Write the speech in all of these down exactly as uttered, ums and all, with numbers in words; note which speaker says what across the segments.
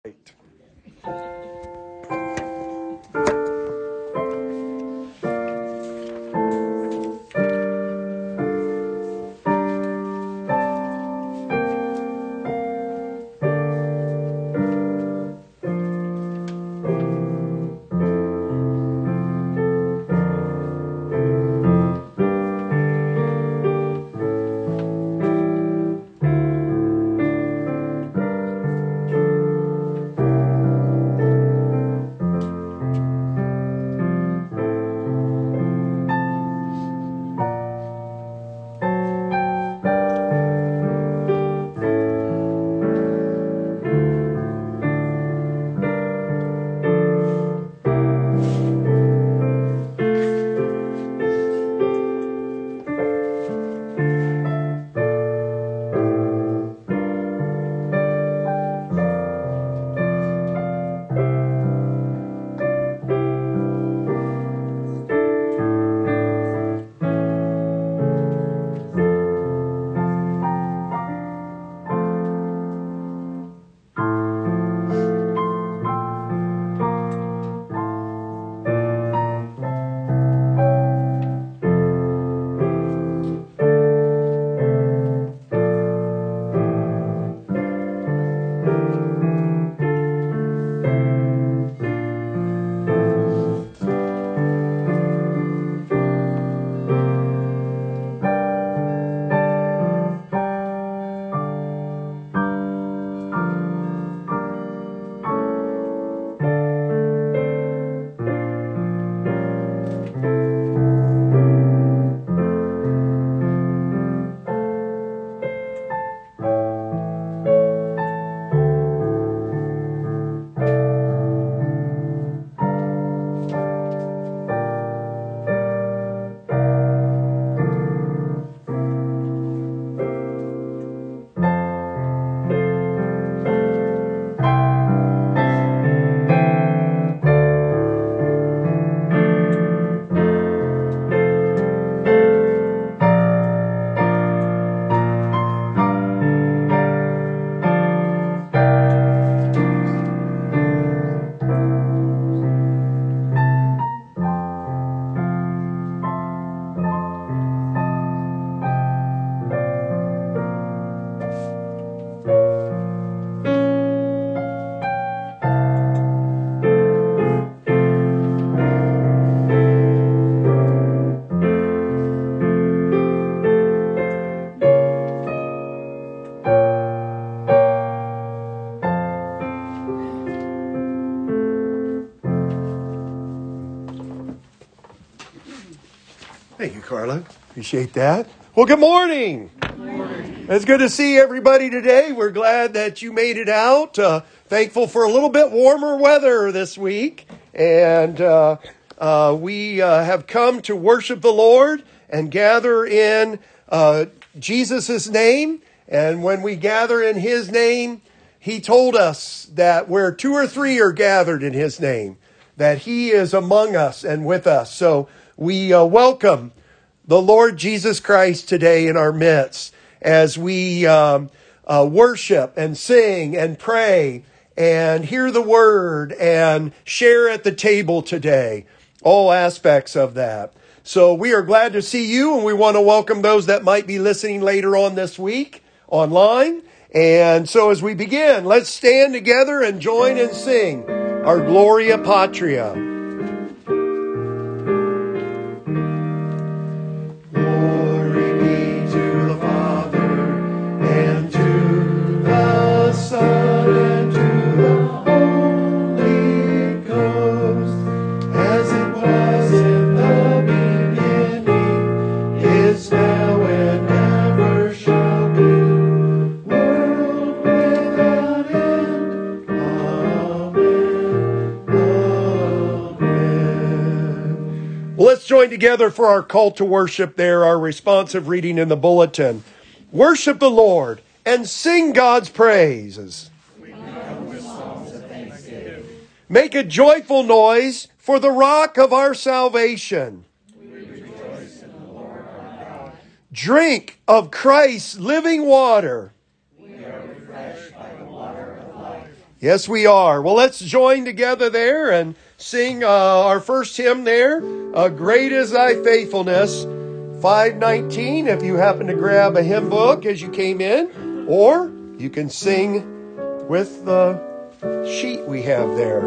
Speaker 1: Thank you, Carla. Appreciate that. Well, good morning. Good morning. It's good to see everybody today. We're glad that you made it out. Uh, thankful for a little bit warmer weather this week. And uh, uh, we uh, have come to worship the Lord and gather in uh, Jesus' name. And when we gather in His name, He told us that where two or three are gathered in His name, that He is among us and with us. So we uh, welcome the Lord Jesus Christ today in our midst as we um, uh, worship and sing and pray and hear the word and share at the table today. All aspects of that. So we are glad to see you, and we want to welcome those that might be listening later on this week online. And so as we begin, let's stand together and join and sing our Gloria Patria. Let's join together for our call to worship there, our responsive reading in the bulletin. Worship the Lord and sing God's praises. We come with songs of thanksgiving. Make a joyful noise for the rock of our salvation. We rejoice in the Lord our God. Drink of Christ's living water. We are refreshed by the water of life. Yes, we are. Well, let's join together there and sing uh, our first hymn there. Uh, Great is Thy Faithfulness, five nineteen, if you happen to grab a hymn book as you came in, or you can sing with the sheet we have there.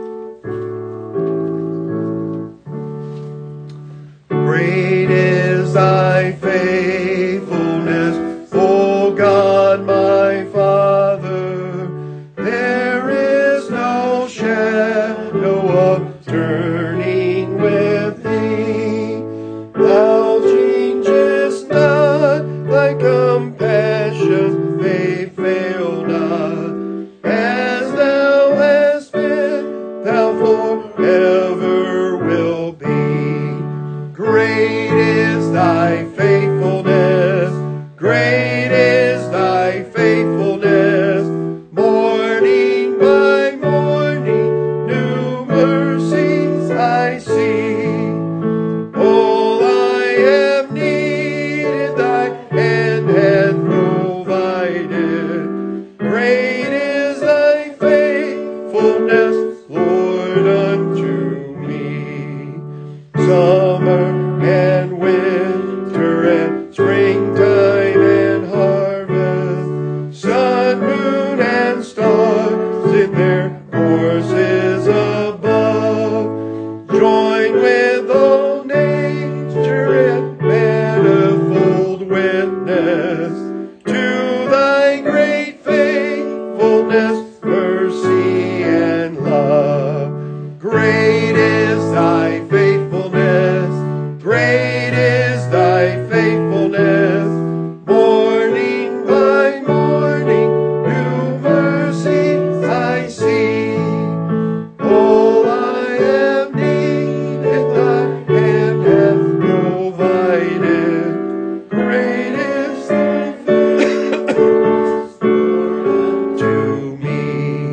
Speaker 1: Great is Thy faithfulness, O God, my Father. There is no shadow of turning with Thee. Thou changest not, Thy compassions, they fail not. As Thou hast been, Thou forever will be. Great is Thy faithfulness, great is Thy faithfulness. Morning by morning, new mercies I see. All I have needed, Thy hand hath provided. Great is Thy faithfulness, Lord, unto me. Summer and winter and springtime and harvest, sun, moon, and stars in their courses above, join with all nature in manifold witness to Thy great faithfulness, mercy, and love. Great is Thy faithfulness, great is Thy faithfulness. Morning by morning, new mercies I see. All I have needed, Thy hand hath provided. Great is Thy faithfulness, Lord, unto me.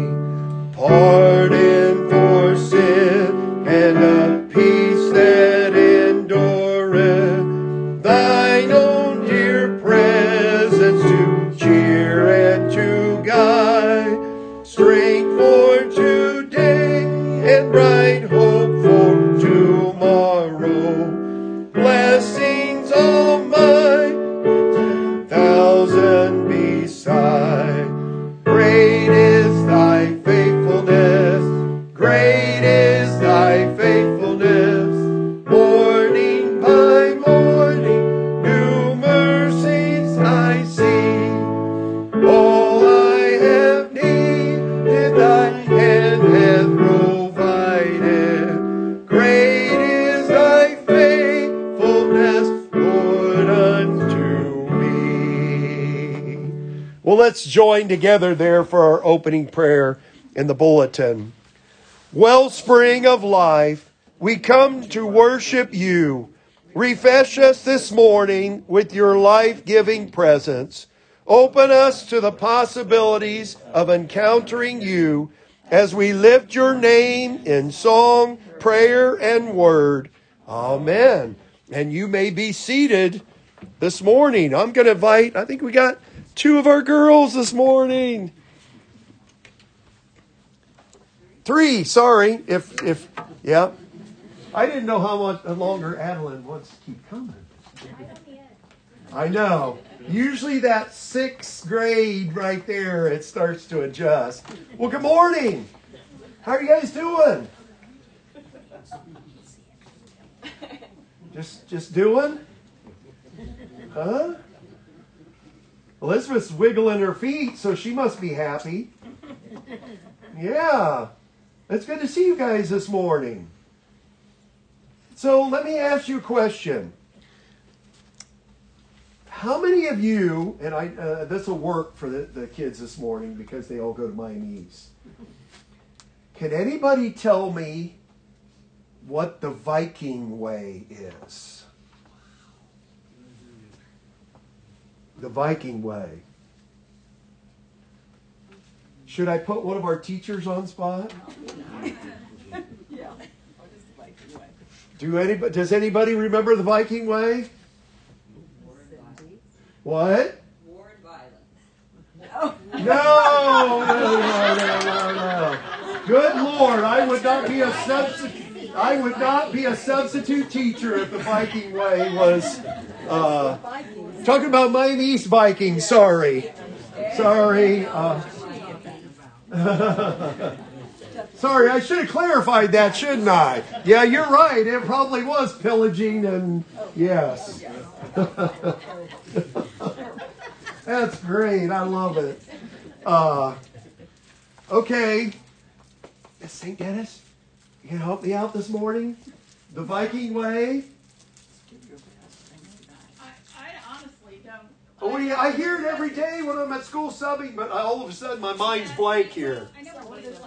Speaker 1: Pardon for sin and a peace that endureth, Thine own dear presence to cheer and to guide, strength for today and bright hope for tomorrow, blessings all mine, ten thousand beside. Great is Thy faithfulness, great is Thy faithfulness. Morning by morning, new mercies I see. All I have needed, Thy hand hath provided. Great is Thy faithfulness, Lord, unto me. Well, let's join together there for our opening prayer in the bulletin. Wellspring of life, we come to worship You. Refresh us this morning with Your life-giving presence. Open us to the possibilities of encountering You as we lift Your name in song, prayer, and word. Amen. And you may be seated this morning. I'm going to invite, I think we got two of our girls this morning. Three, sorry. If, if, yeah. I didn't know how much longer Adeline wants to keep coming. I know. Usually that sixth grade right there, it starts to adjust. Well, good morning. How are you guys doing? Just, just doing? Huh? Elizabeth's wiggling her feet, so she must be happy. Yeah. It's good to see you guys this morning. So let me ask you a question. How many of you, and I uh, this will work for the, the kids this morning because they all go to Miami East. Can anybody tell me what the Viking way is? The Viking way. Should I put one of our teachers on spot?
Speaker 2: Yeah.
Speaker 1: Do anybody, does anybody remember the Viking way? What?
Speaker 2: War and violence.
Speaker 1: No, no, no, no, no, no. Good Lord, I would not be a substitute. I would not be a substitute teacher if the Viking way was uh, talking about Miami East Vikings. Sorry, sorry. Uh, sorry, I should have clarified that, shouldn't I? Yeah, you're right. It probably was pillaging, and yes. That's great. I love it. Uh, okay. Saint Dennis, you can help me out this morning? The Viking way?
Speaker 2: I, I honestly don't.
Speaker 1: Oh, yeah, I hear it every day when I'm at school subbing, but all of a sudden my mind's blank here.
Speaker 2: I know what it is.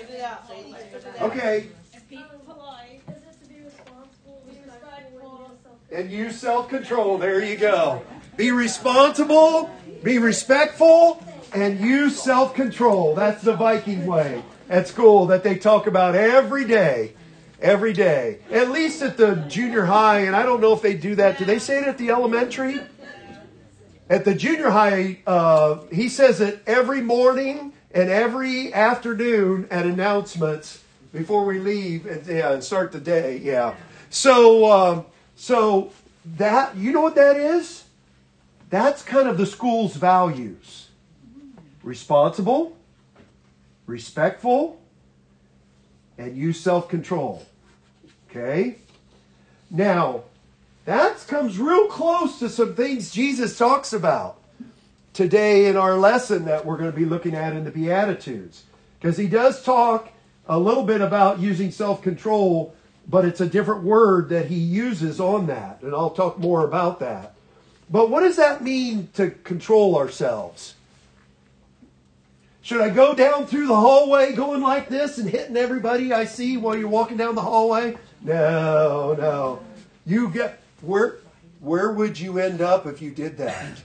Speaker 1: Okay.
Speaker 2: Be polite. Is it to be responsible, be respectful?
Speaker 1: And use self-control. There you go. Be responsible, be respectful, and use self-control. That's the Viking way at school that they talk about every day. Every day. At least at the junior high, and I don't know if they do that. Do they say it at the elementary? At the junior high, uh, he says it every morning and every afternoon at announcements before we leave and, yeah, and start the day. Yeah. So, um, so that, you know what that is? That's kind of the school's values. Responsible, respectful, and use self-control. Okay? Now, that comes real close to some things Jesus talks about today in our lesson that we're going to be looking at in the Beatitudes. Because he does talk a little bit about using self-control, but it's a different word that he uses on that. And I'll talk more about that. But what does that mean to control ourselves? Should I go down through the hallway going like this and hitting everybody I see while you're walking down the hallway? No, no. You get where where would you end up if you did that?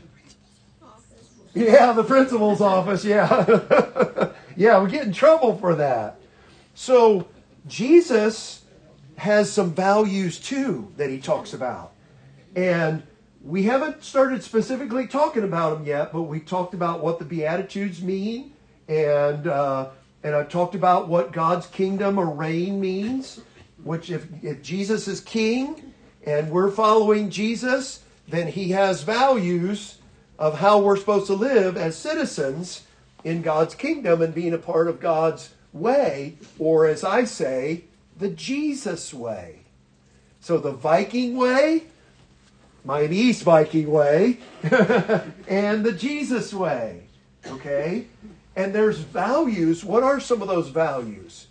Speaker 1: Yeah, the principal's office, yeah. Yeah, we get in trouble for that. So Jesus has some values too that he talks about. And we haven't started specifically talking about them yet, but we talked about what the Beatitudes mean. And uh, and I've talked about what God's kingdom or reign means, which if, if Jesus is king and we're following Jesus, then he has values of how we're supposed to live as citizens in God's kingdom and being a part of God's way, or as I say, the Jesus way. So the Viking way, Miami East Viking way, and the Jesus way. Okay? And there's values. What are some of those values?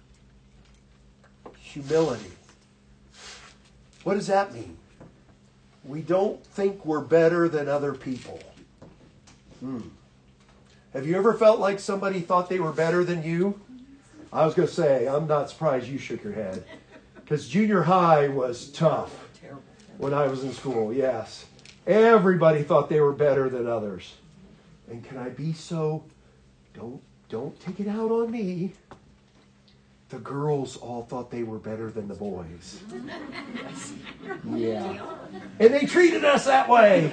Speaker 1: Humility. What does that mean? We don't think we're better than other people. Hmm. Have you ever felt like somebody thought they were better than you? I was going to say, I'm not surprised you shook your head. Because junior high was tough when I was in school, yes. Everybody thought they were better than others. And can I be so... Don't don't take it out on me. The girls all thought they were better than the boys. Yeah. And they treated us that way.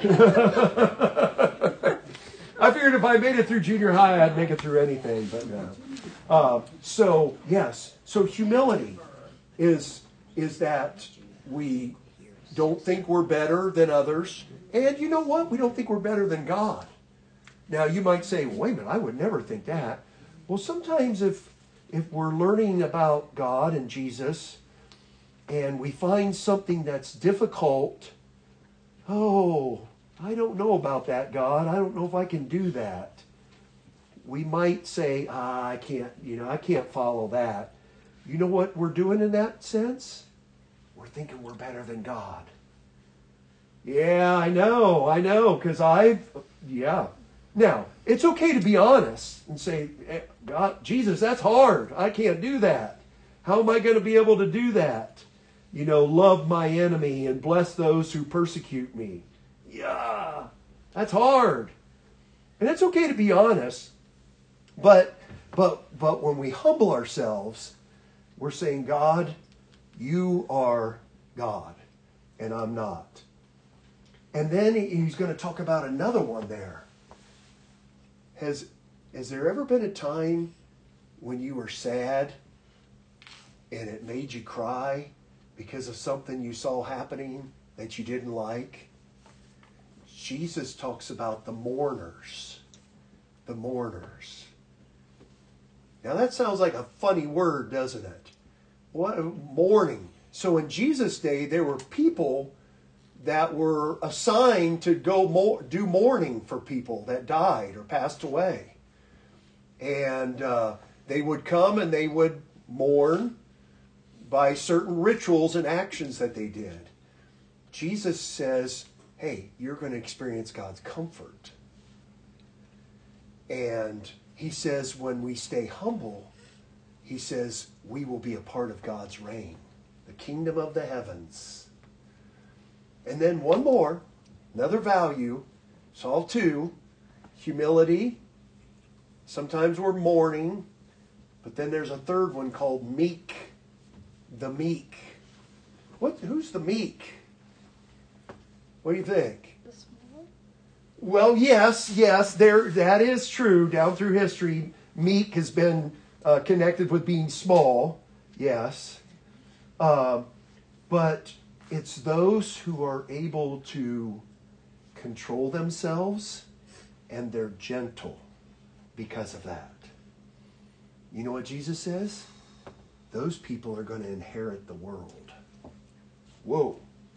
Speaker 1: I figured if I made it through junior high, I'd make it through anything, but no. Uh, so, yes. So humility is, is that we don't think we're better than others. And you know what? We don't think we're better than God. Now, you might say, well, wait a minute, I would never think that. Well, sometimes if if we're learning about God and Jesus and we find something that's difficult, oh, I don't know about that, God. I don't know if I can do that. We might say, ah, I can't, you know, I can't follow that. You know what we're doing in that sense? We're thinking we're better than God. Yeah, I know, I know, because I've, yeah. Now, it's okay to be honest and say, God, Jesus, that's hard. I can't do that. How am I going to be able to do that? You know, love my enemy and bless those who persecute me. Yeah, that's hard. And it's okay to be honest. But, but, but when we humble ourselves, we're saying, God, you are God, and I'm not. And then he's going to talk about another one there. Has, has there ever been a time when you were sad and it made you cry because of something you saw happening that you didn't like? Jesus talks about the mourners. The mourners. Now that sounds like a funny word, doesn't it? What mourning? So in Jesus' day, there were people that were assigned to go mo- do mourning for people that died or passed away. And uh, they would come and they would mourn by certain rituals and actions that they did. Jesus says, hey, you're going to experience God's comfort. And he says when we stay humble, he says we will be a part of God's reign, the kingdom of the heavens. And then one more, another value, it's all two, humility. Sometimes we're mourning, but then there's a third one called meek, the meek. What? Who's the meek? What do you think?
Speaker 2: The small?
Speaker 1: Well, yes, yes, there that is true. Down through history, meek has been uh, connected with being small. Yes, uh, but it's those who are able to control themselves, and they're gentle because of that. You know what Jesus says? Those people are going to inherit the world. Whoa.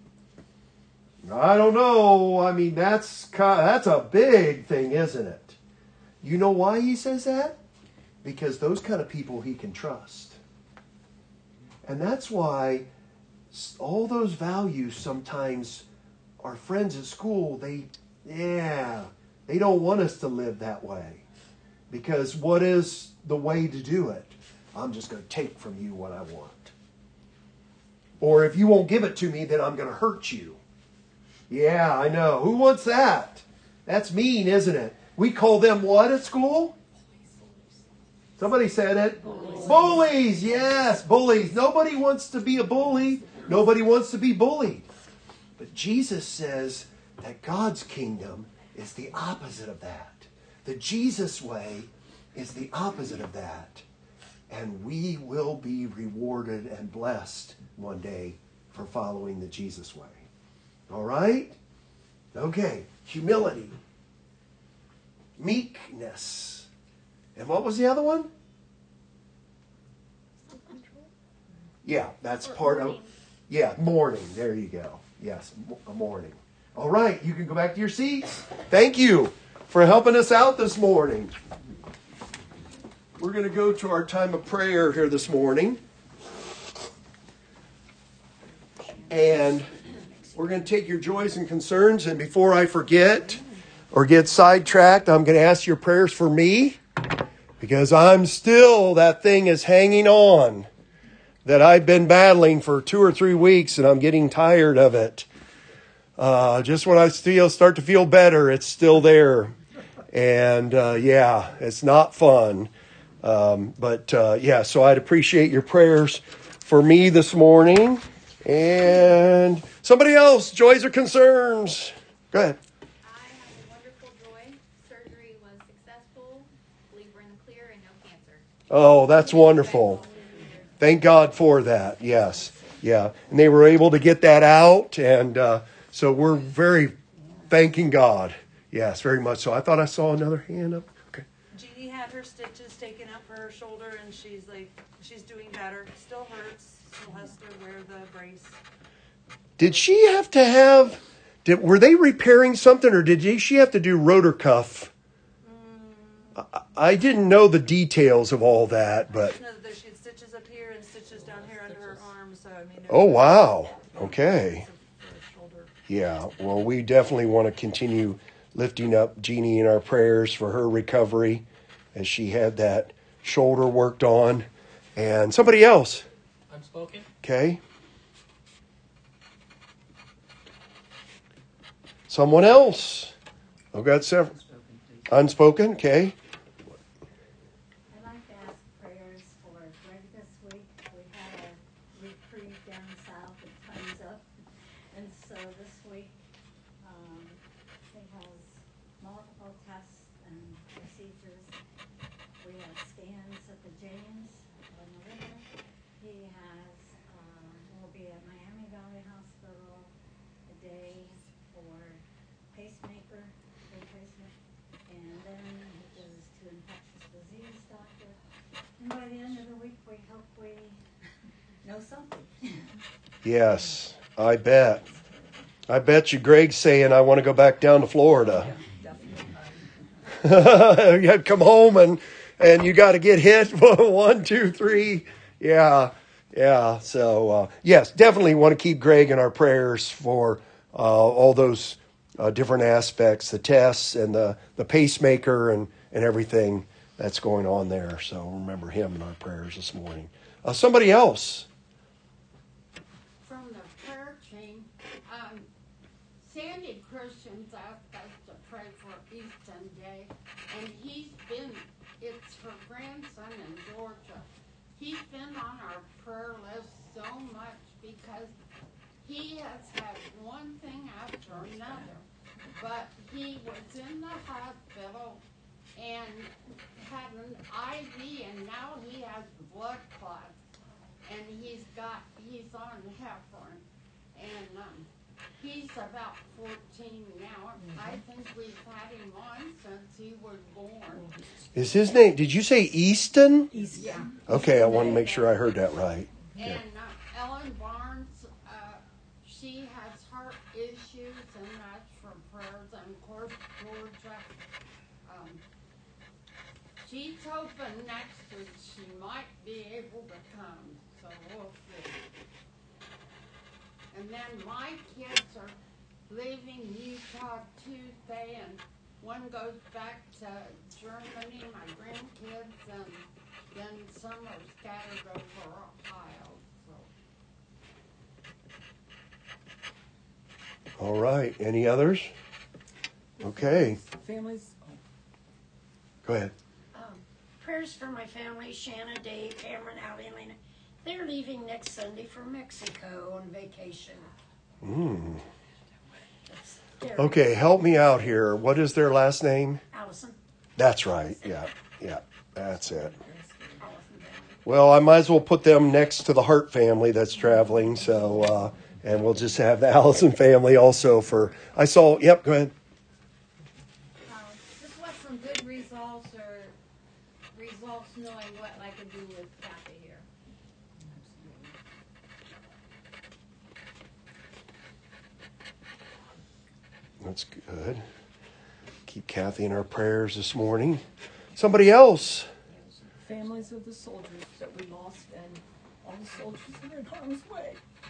Speaker 1: I don't know. I mean, that's that's a big thing, isn't it? You know why he says that? Because those kind of people he can trust. And that's why all those values sometimes our friends at school, they, yeah, they don't want us to live that way. Because what is the way to do it? I'm just going to take from you what I want. Or if you won't give it to me, then I'm going to hurt you. Yeah, I know. Who wants that? That's mean, isn't it? We call them what at school? Somebody said it. Bullies. Bullies, yes, bullies. Nobody wants to be a bully. Nobody wants to be bullied. But Jesus says that God's kingdom is the opposite of that. The Jesus way is the opposite of that. And we will be rewarded and blessed one day for following the Jesus way. All right? Okay. Humility. Meekness. And what was the other one? Yeah, that's part of... Yeah, mourning. There you go. Yes, a mourning. All right, you can go back to your seats. Thank you for helping us out this morning. We're going to go to our time of prayer here this morning. And we're going to take your joys and concerns. And before I forget or get sidetracked, I'm going to ask your prayers for me. Because I'm still, that thing is hanging on. That I've been battling for two or three weeks and I'm getting tired of it. Uh, just when I feel, start to feel better, it's still there. And uh, yeah, it's not fun. Um, but uh, yeah, so I'd appreciate your prayers for me this morning. And somebody else, joys or concerns? Go ahead.
Speaker 3: I have a wonderful joy. Surgery was successful. Believe we're in the clear and no cancer.
Speaker 1: Oh, that's wonderful. Thank God for that. Yes. Yeah. And they were able to get that out. And uh, so we're very thanking God. Yes, very much so. I thought I saw another hand up. Okay.
Speaker 4: Jeannie had her stitches taken out for her shoulder and she's like, she's doing better. Still hurts. Still has to wear the brace.
Speaker 1: Did she have to have, did, were they repairing something or did she have to do rotor cuff? Mm. I, I didn't know the details of all that, but.
Speaker 4: I just know that she had stitches up here and stitches down here under her arm. So, I mean.
Speaker 1: Oh, wow. Okay. Yeah. Well, we definitely want to continue lifting up Jeannie in our prayers for her recovery as she had that shoulder worked on. And somebody else.
Speaker 5: Unspoken.
Speaker 1: Okay. Someone else. I've got several. Unspoken, okay.
Speaker 6: I'd like to ask prayers for Greg this week. We had a reprieve down south at Time's Up. And so this week, um, he has multiple tests and received And by the end of the week, we hope we know something.
Speaker 1: Yes, I bet. I bet you Greg's saying, I want to go back down to Florida. You had to come home and, and you got to get hit. One, two, three. Yeah, yeah. So, uh, yes, definitely want to keep Greg in our prayers for uh, all those uh, different aspects, the tests and the, the pacemaker and, and everything that's going on there. So remember him in our prayers this morning. Uh, somebody else.
Speaker 5: From the prayer team, um, Sandy Christians asked us to pray for Easton Day, and he's been, it's her grandson in Georgia. He's been on our prayer list so much because he has had one thing after another. But he was in the hospital and had an I V, and now he has blood clots. And he's got, he's on heparin, and um, he's about fourteen now. I think we've had him on since he was born.
Speaker 1: Is his name, did you say Easton?
Speaker 5: Yeah.
Speaker 1: Okay, I want to make sure I heard that right.
Speaker 5: And uh, Ellen Barnes, uh, she has heart issues, and that's for prayers. And of course, Georgia, um, she's hoping next week she might be able to come. So we'll see. And then my kids are leaving Utah Tuesday, and one goes back to Germany, my grandkids, and then some are scattered over Ohio. So.
Speaker 1: All right. Any others? Okay.
Speaker 7: Families.
Speaker 1: Go ahead.
Speaker 8: Um, prayers for my family, Shanna, Dave, Cameron, Ali, and Lena. They're leaving next Sunday for Mexico on vacation.
Speaker 1: Mm.
Speaker 8: That's scary.
Speaker 1: Okay, help me out here. What is their last name?
Speaker 8: Allison.
Speaker 1: That's right. Yeah, yeah, that's it.
Speaker 8: Allison.
Speaker 1: Well, I might as well put them next to the Hart family that's traveling. So, uh, and we'll just have the Allison family also for. I saw. Yep. Go ahead.
Speaker 2: Um, just want some good results or results knowing what I can do with Kathy here.
Speaker 1: That's good. Keep Kathy in our prayers this morning. Somebody else.
Speaker 7: Families of the soldiers that we lost, and all the soldiers that are in harm's way.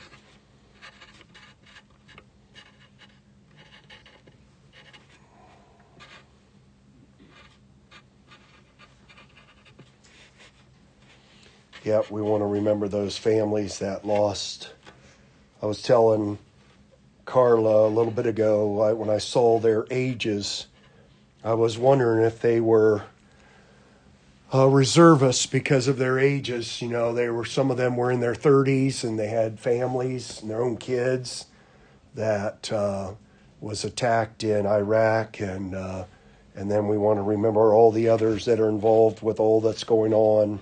Speaker 1: Yep, we want to remember those families that lost. I was telling Carla a little bit ago, I, when I saw their ages, I was wondering if they were uh, reservists because of their ages. You know, they were, some of them were in their thirties and they had families and their own kids that uh, was attacked in Iraq, and uh, and then we want to remember all the others that are involved with all that's going on.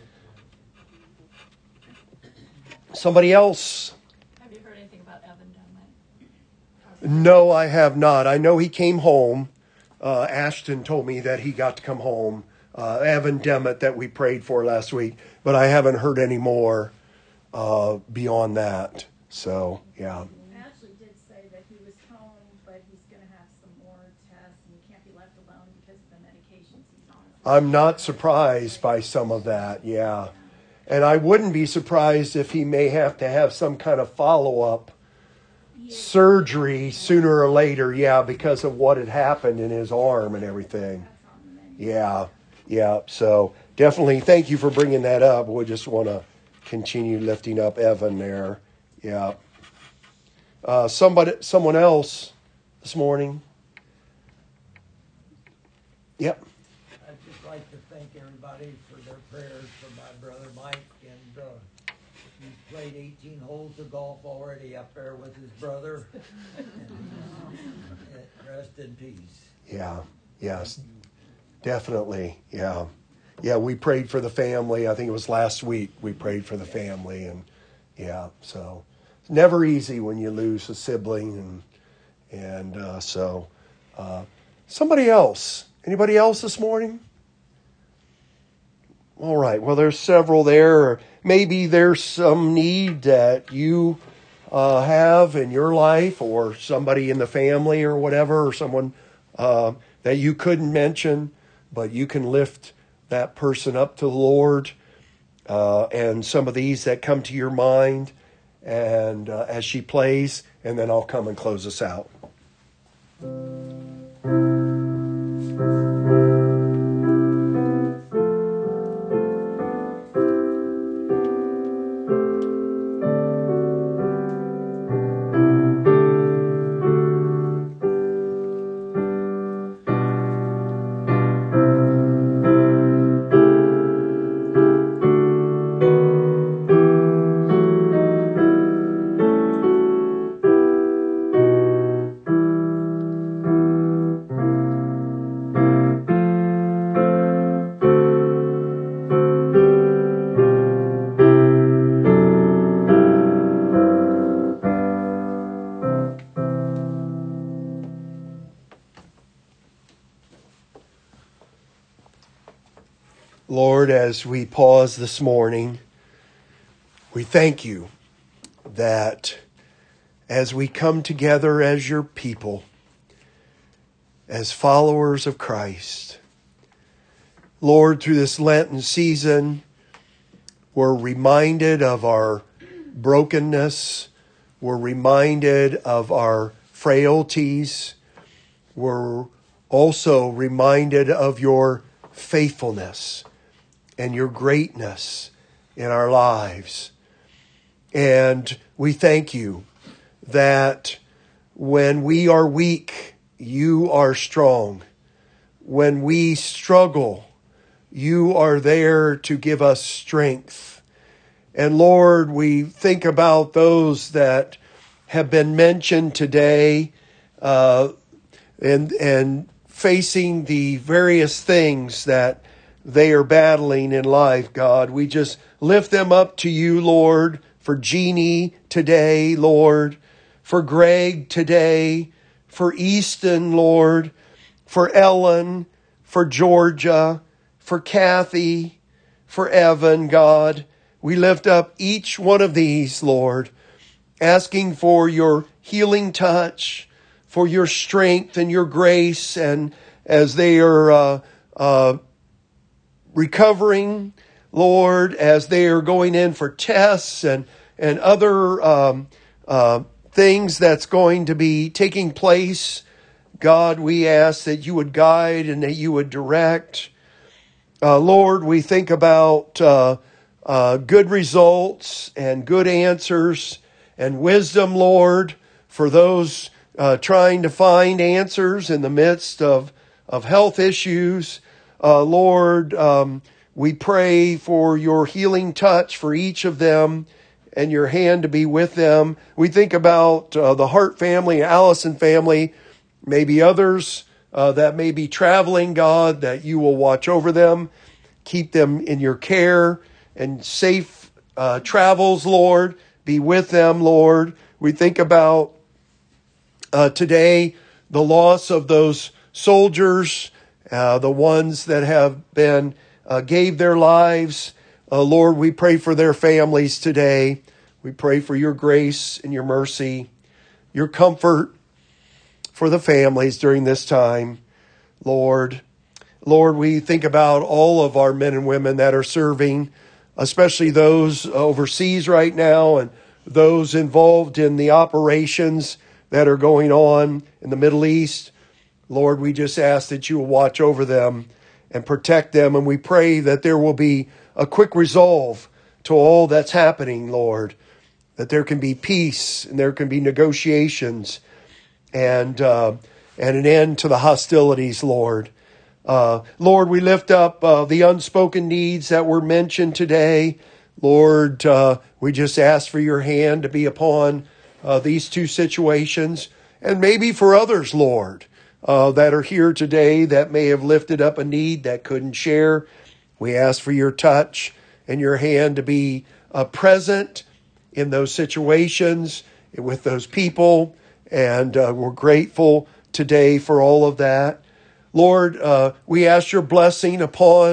Speaker 1: Somebody else.
Speaker 7: Have you heard anything about Evan Dunlap?
Speaker 1: No, I have not. I know he came home. Uh, Ashton told me that he got to come home. Uh, Evan Demet that we prayed for last week, but I haven't heard any more uh, beyond that. So, yeah.
Speaker 2: Ashley did say that he was home, but he's going to have some more tests and he can't be left alone because of the medications he's on.
Speaker 1: I'm not surprised by some of that, yeah. And I wouldn't be surprised if he may have to have some kind of follow-up surgery sooner or later, yeah, because of what had happened in his arm and everything. Yeah, yeah. So definitely thank you for bringing that up. We just want to continue lifting up Evan there. Yeah. Uh, somebody, someone else this morning. Yep.
Speaker 9: I'd just like to thank everybody for their prayers for my brother Mike, and uh, he's played eighteen holes of golf already up there with his brother. And rest in peace.
Speaker 1: Yeah, yes, definitely, yeah. Yeah, we prayed for the family. I think it was last week we prayed for the family, and yeah, so it's never easy when you lose a sibling, and and uh, so uh, somebody else. Anybody else this morning? All right. Well, there's several there. Or maybe there's some need that you uh, have in your life, or somebody in the family or whatever, or someone uh, that you couldn't mention, but you can lift that person up to the Lord. Uh, and some of these that come to your mind, and uh, as she plays, and then I'll come and close us out. Lord, as we pause this morning, we thank you that as we come together as your people, as followers of Christ, Lord, through this Lenten season, we're reminded of our brokenness. We're reminded of our frailties. We're also reminded of your faithfulness and your greatness in our lives. And we thank you that when we are weak, you are strong. When we struggle, you are there to give us strength. And Lord, we think about those that have been mentioned today, uh, and, and facing the various things that they are battling in life, God. We just lift them up to you, Lord, for Jeannie today, Lord, for Greg today, for Easton, Lord, for Ellen, for Georgia, for Kathy, for Evan, God. We lift up each one of these, Lord, asking for your healing touch, for your strength and your grace, and as they are uh, uh, recovering, Lord, as they are going in for tests and, and other um, uh, things that's going to be taking place, God, we ask that you would guide and that you would direct. Uh, Lord, we think about uh, uh, good results and good answers and wisdom, Lord, for those uh, trying to find answers in the midst of, of health issues. Uh, Lord, um, we pray for your healing touch for each of them and your hand to be with them. We think about uh, the Hart family, Allison family, maybe others uh, that may be traveling, God, that you will watch over them, keep them in your care, and safe uh, travels, Lord. Be with them, Lord. We think about uh, today the loss of those soldiers, uh, the ones that have been uh, gave their lives. Uh, Lord, we pray for their families today. We pray for your grace and your mercy, your comfort for the families during this time, Lord. Lord, we think about all of our men and women that are serving, especially those overseas right now and those involved in the operations that are going on in the Middle East. Lord, we just ask that you will watch over them and protect them. And we pray that there will be a quick resolve to all that's happening, Lord, that there can be peace and there can be negotiations and uh, and an end to the hostilities, Lord. Uh, Lord, we lift up uh, the unspoken needs that were mentioned today. Lord, uh, we just ask for your hand to be upon uh, these two situations, and maybe for others, Lord, uh, that are here today that may have lifted up a need that couldn't share. We ask for your touch and your hand to be uh, present in those situations with those people, and uh, we're grateful today for all of that. Lord, uh, we ask your blessing upon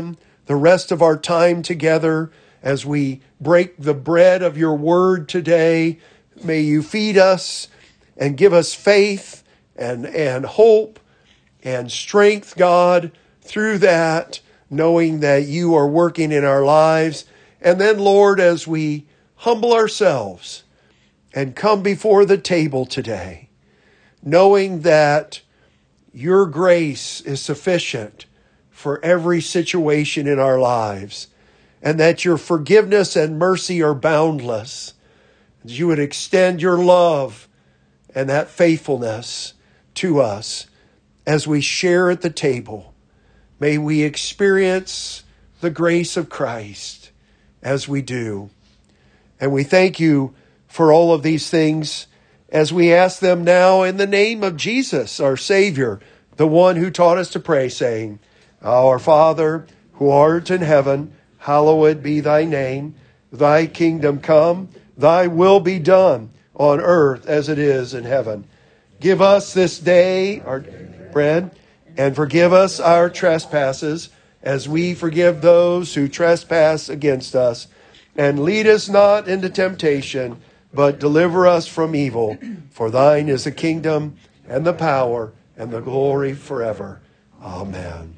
Speaker 1: the rest of our time together as we break the bread of your word today. May you feed us and give us faith and, and hope and strength, God, through that, knowing that you are working in our lives. And then, Lord, as we humble ourselves and come before the table today, knowing that your grace is sufficient for every situation in our lives, and that your forgiveness and mercy are boundless, that you would extend your love and that faithfulness to us as we share at the table. May we experience the grace of Christ as we do. And we thank you for all of these things as we ask them now in the name of Jesus, our Savior, the one who taught us to pray, saying, Our Father, who art in heaven, hallowed be thy name. Thy kingdom come, thy will be done on earth as it is in heaven. Give us this day our bread, and forgive us our trespasses, as we forgive those who trespass against us. And lead us not into temptation, but deliver us from evil. For thine is the kingdom, and the power, and the glory forever. Amen.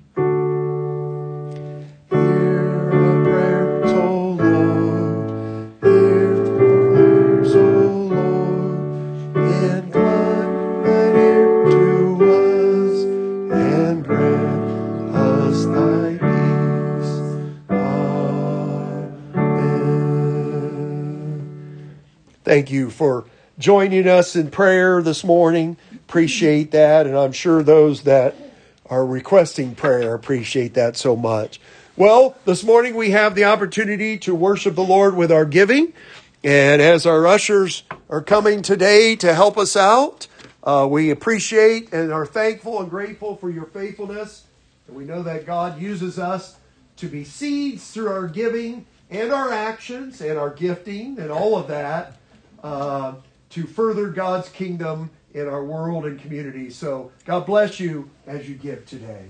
Speaker 1: Thank you for joining us in prayer this morning. Appreciate that. And I'm sure those that are requesting prayer appreciate that so much. Well, this morning we have the opportunity to worship the Lord with our giving. And as our ushers are coming today to help us out, uh, we appreciate and are thankful and grateful for your faithfulness. And we know that God uses us to be seeds through our giving and our actions and our gifting and all of that. Uh, to further God's kingdom in our world and community. So God bless you as you give today.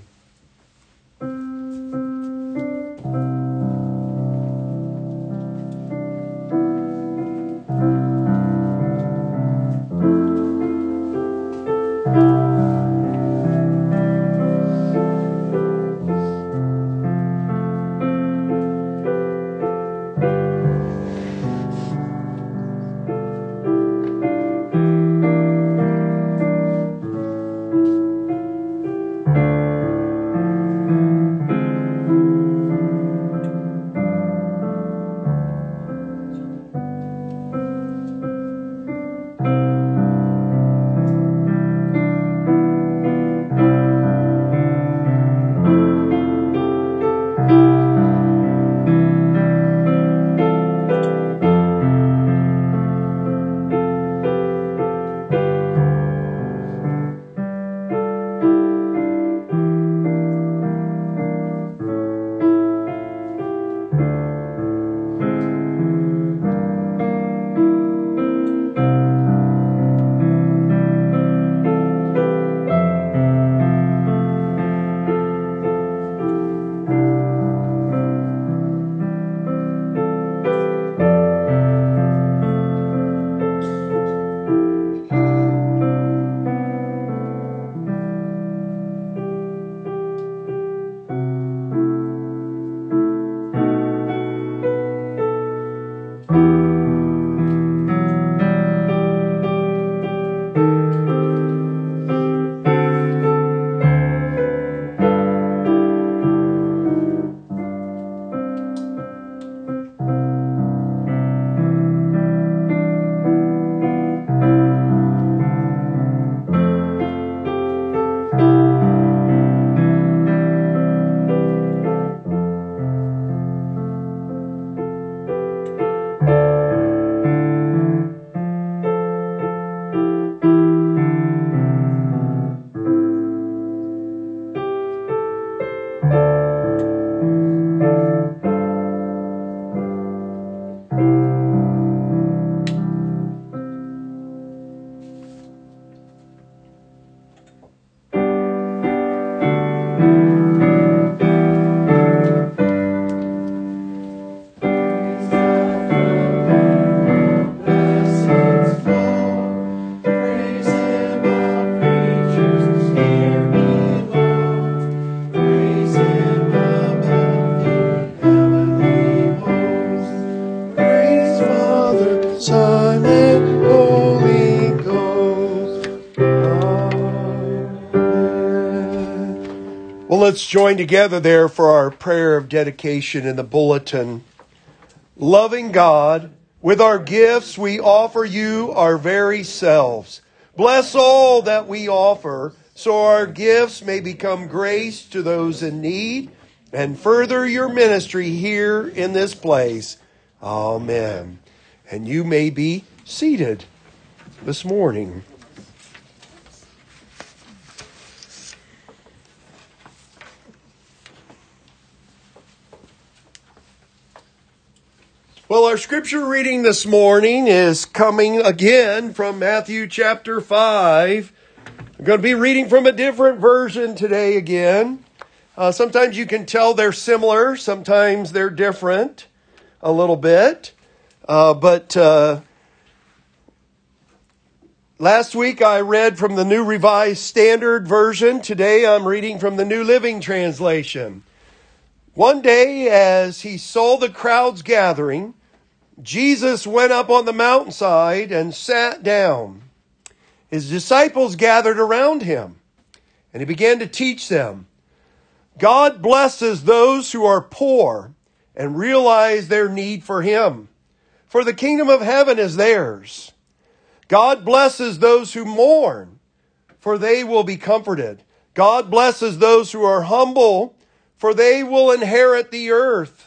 Speaker 1: Let's join together there for our prayer of dedication in the bulletin. Loving God, with our gifts we offer you our very selves. Bless all that we offer, so our gifts may become grace to those in need and further your ministry here in this place. Amen. And you may be seated this morning. Well, our scripture reading this morning is coming again from Matthew chapter five. I'm going to be reading from a different version today again. Uh, sometimes you can tell they're similar. Sometimes they're different a little bit. Uh, but uh, last week I read from the New Revised Standard Version. Today I'm reading from the New Living Translation. One day as he saw the crowds gathering, Jesus went up on the mountainside and sat down. His disciples gathered around him, and he began to teach them. God blesses those who are poor and realize their need for him, for the kingdom of heaven is theirs. God blesses those who mourn, for they will be comforted. God blesses those who are humble, for they will inherit the earth.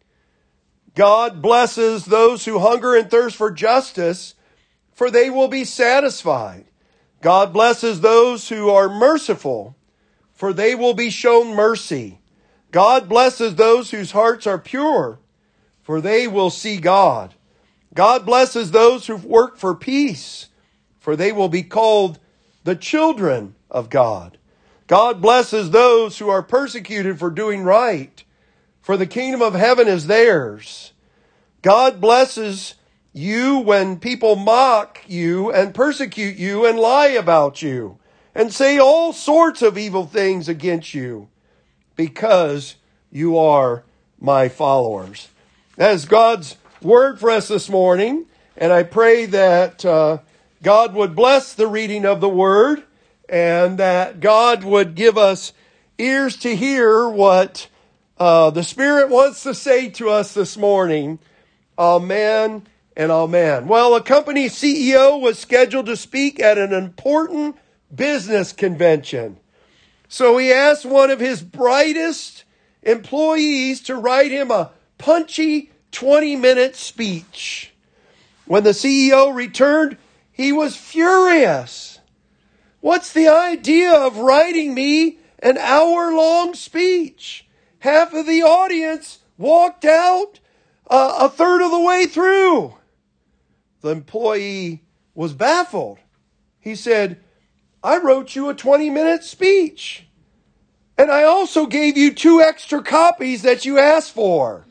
Speaker 1: God blesses those who hunger and thirst for justice, for they will be satisfied. God blesses those who are merciful, for they will be shown mercy. God blesses those whose hearts are pure, for they will see God. God blesses those who work for peace, for they will be called the children of God. God blesses those who are persecuted for doing right, for the kingdom of heaven is theirs. God blesses you when people mock you and persecute you and lie about you and say all sorts of evil things against you because you are my followers. That is God's word for us this morning, and I pray that uh, God would bless the reading of the word and that God would give us ears to hear what uh, the Spirit wants to say to us this morning. Amen and amen. Well, a company C E O was scheduled to speak at an important business convention. So he asked one of his brightest employees to write him a punchy twenty-minute speech. When the C E O returned, he was furious. What's the idea of writing me an hour-long speech? Half of the audience walked out uh, a third of the way through. The employee was baffled. He said, I wrote you a twenty-minute speech. And I also gave you two extra copies that you asked for.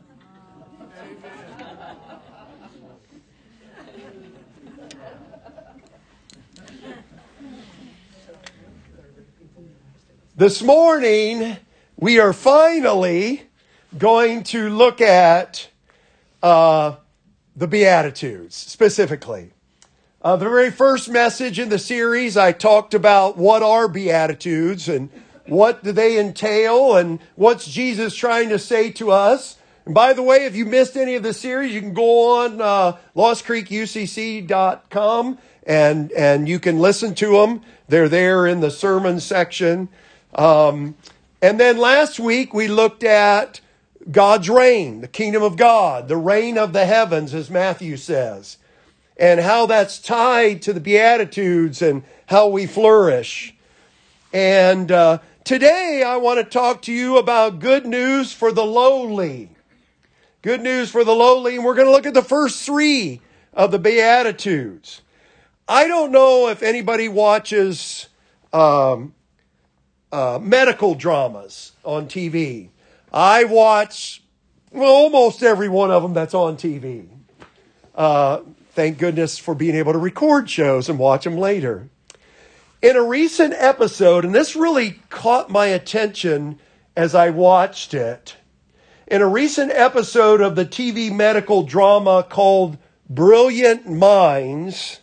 Speaker 1: This morning, we are finally going to look at uh, the Beatitudes, specifically. Uh, the very first message in the series, I talked about what are Beatitudes and what do they entail and what's Jesus trying to say to us. And by the way, if you missed any of the series, you can go on uh, lost creek U C C dot com and, and you can listen to them. They're there in the sermon section. Um, and then last week we looked at God's reign, the kingdom of God, the reign of the heavens, as Matthew says, and how that's tied to the Beatitudes and how we flourish. And uh, today I want to talk to you about good news for the lowly. Good news for the lowly, and we're going to look at the first three of the Beatitudes. I don't know if anybody watches um, uh, medical dramas on T V. I watch well, almost every one of them that's on T V. Uh, thank goodness for being able to record shows and watch them later. In a recent episode, and this really caught my attention as I watched it, in a recent episode of the T V medical drama called Brilliant Minds,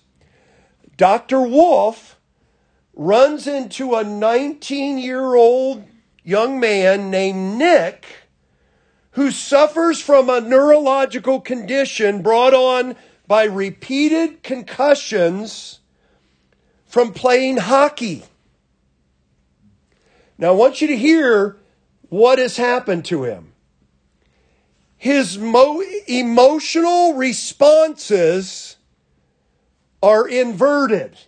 Speaker 1: Doctor Wolf runs into a nineteen-year-old young man named Nick who suffers from a neurological condition brought on by repeated concussions from playing hockey. Now I want you to hear what has happened to him. His mo- emotional responses are inverted.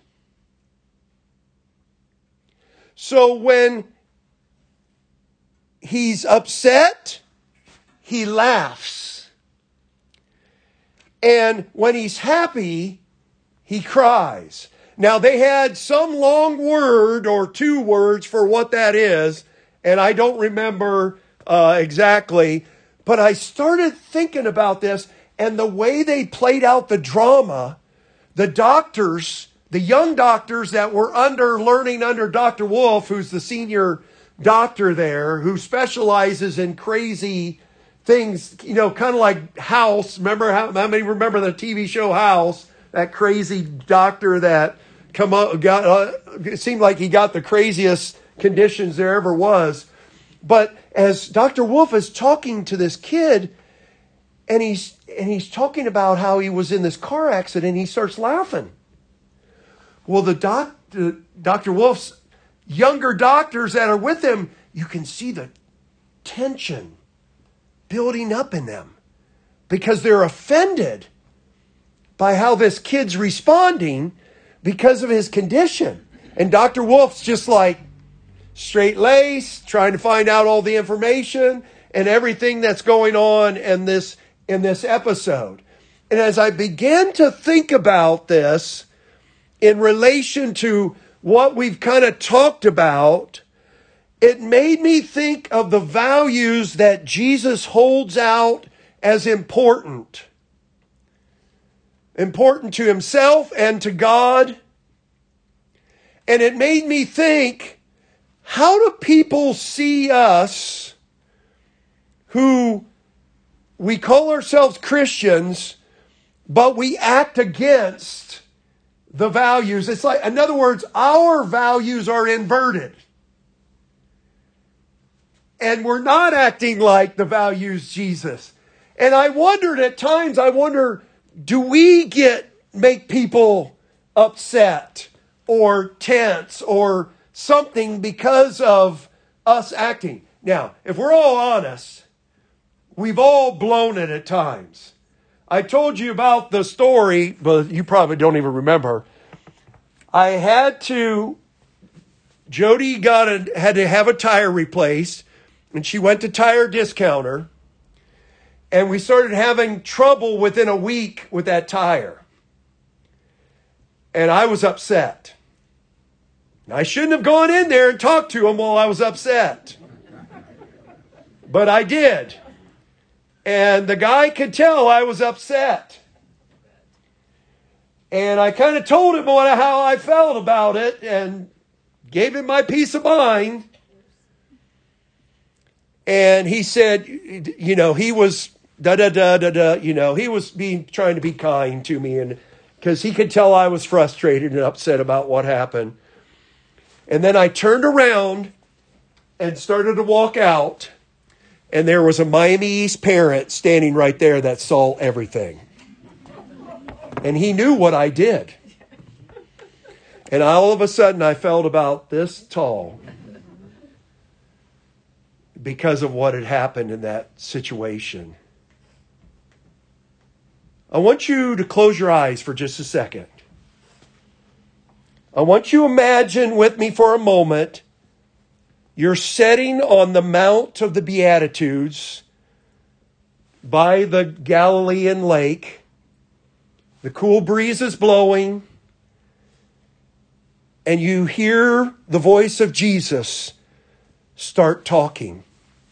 Speaker 1: So when he's upset, he laughs. And when he's happy, he cries. Now, they had some long word or two words for what that is, and I don't remember uh, exactly, but I started thinking about this, and the way they played out the drama, the doctors, the young doctors that were under learning under Doctor Wolf, who's the senior doctor there, who specializes in crazy things, you know, kind of like House. Remember how, how many remember the T V show House? That crazy doctor that come up, got, uh, it seemed like he got the craziest conditions there ever was. But as Doctor Wolf is talking to this kid, and he's and he's talking about how he was in this car accident, he starts laughing. Well, the doc, uh, Doctor Wolf's younger doctors that are with him, you can see the tension building up in them because they're offended by how this kid's responding because of his condition. And Doctor Wolf's just like straight-laced, trying to find out all the information and everything that's going on in this in this episode. And as I began to think about this in relation to what we've kind of talked about, it made me think of the values that Jesus holds out as important. Important to himself and to God. And it made me think, how do people see us who we call ourselves Christians, but we act against the values? It's like, in other words, our values are inverted. And we're not acting like the values Jesus. And I wondered at times, I wonder, do we get, make people upset or tense or something because of us acting? Now, if we're all honest, we've all blown it at times. I told you about the story, but you probably don't even remember. I had to, Jody got a, had to have a tire replaced, and she went to Tire Discounter, and we started having trouble within a week with that tire. And I was upset. I shouldn't have gone in there and talked to him while I was upset. But I did. And the guy could tell I was upset. And I kind of told him what, how I felt about it and gave him my peace of mind. And he said, you know, he was da da da da da, you know, he was being trying to be kind to me, and because he could tell I was frustrated and upset about what happened. And then I turned around and started to walk out, and there was a Miami East parent standing right there that saw everything. And he knew what I did. And all of a sudden I felt about this tall because of what had happened in that situation. I want you to close your eyes for just a second. I want you to imagine with me for a moment, you're sitting on the Mount of the Beatitudes by the Galilean lake. The cool breeze is blowing, and you hear the voice of Jesus start talking.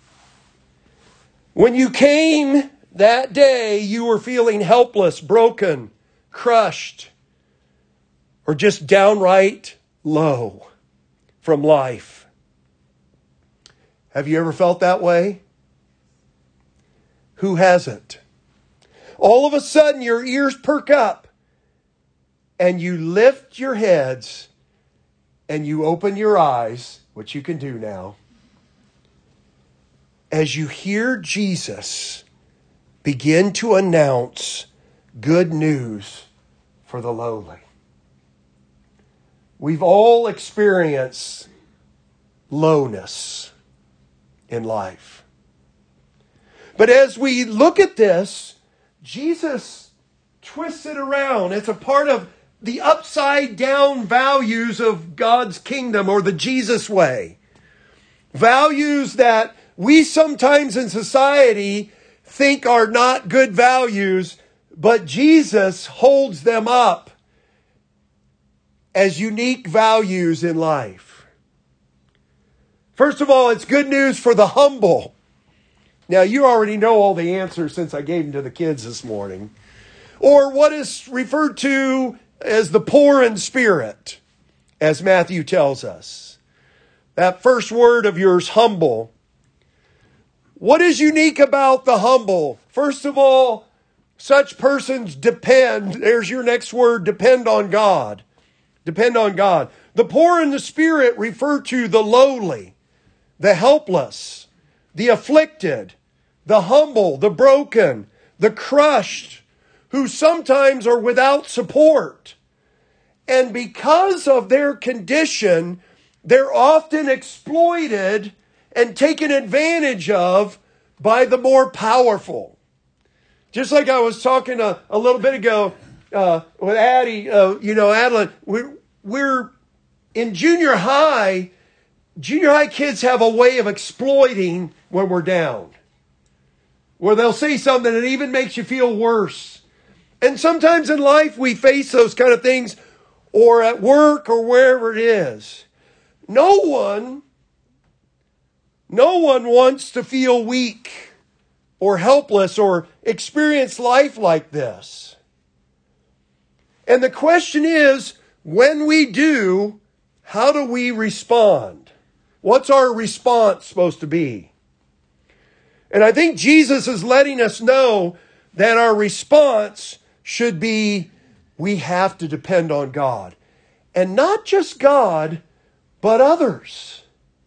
Speaker 1: When you came that day, you were feeling helpless, broken, crushed, or just downright low from life. Have you ever felt that way? Who hasn't? All of a sudden, your ears perk up, and you lift your heads, and you open your eyes, which you can do now, as you hear Jesus begin to announce good news for the lowly. We've all experienced lowness in life. But as we look at this, Jesus twists it around. It's a part of the upside down values of God's kingdom, or the Jesus way. Values that we sometimes in society think are not good values, but Jesus holds them up as unique values in life. First of all, it's good news for the humble. Now, you already know all the answers since I gave them to the kids this morning. Or what is referred to as the poor in spirit, as Matthew tells us. That first word of yours, humble. What is unique about the humble? First of all, such persons depend, there's your next word, depend on God. Depend on God. The poor in the spirit refer to the lowly, the helpless, the afflicted, the humble, the broken, the crushed, who sometimes are without support. And because of their condition, they're often exploited and taken advantage of by the more powerful. Just like I was talking a, a little bit ago uh, with Addie, uh, you know, Adeline, we're, we're in junior high. Junior high kids have a way of exploiting when we're down, where they'll say something that even makes you feel worse. And sometimes in life we face those kind of things, or at work or wherever it is. No one, no one wants to feel weak or helpless or experience life like this. And the question is, when we do, how do we respond? What's our response supposed to be? And I think Jesus is letting us know that our response should be, we have to depend on God. And not just God, but others.